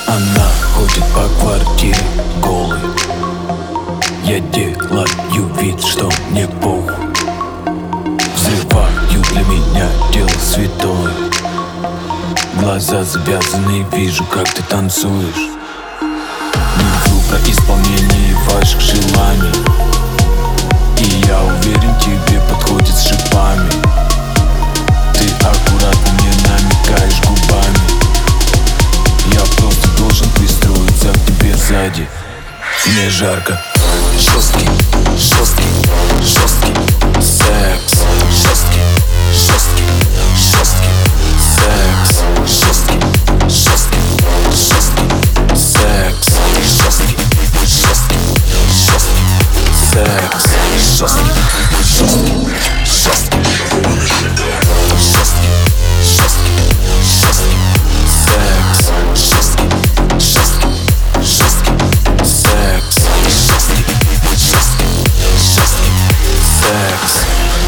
Она ходит по квартире голой. Я делаю вид, что мне похуй. Взрываю для меня дело святое. Глаза завязаны, вижу, как ты танцуешь. Не вру про исполнение ваших желаний, и я уверен, тебе подходит с шипами. Ты аккуратно мне намекаешь губами. Я просто должен пристроиться к тебе сзади. Мне жарко. Жесткий, жесткий, жесткий секс. Жесткий, жесткий, жесткий секс. Жесткий, жесткий, жесткий секс. Жесткий, жесткий, жесткий секс. Жесткий, жесткий, жесткий, жесткий, жесткий, жесткий секс. Жесткий, жесткий, жесткий секс. Жесткий, жесткий, жесткий секс.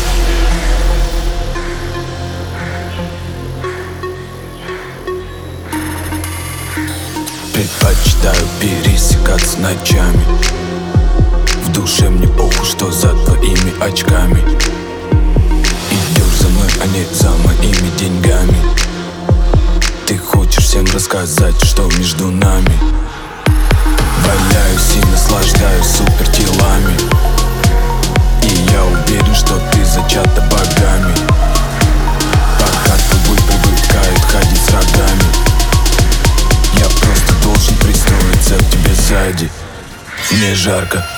Предпочитаю пересекаться ночами. В душе мне похуй, что за твоими очками. Идешь за мной, а не за моими деньгами. Ты хочешь всем рассказать, что между нами. Валяюсь и наслаждаюсь супер телами. И я уверен, что ты зачата богами. Пока твой привыкает ходить с рогами. Я просто должен пристроиться к тебе сзади. Мне жарко.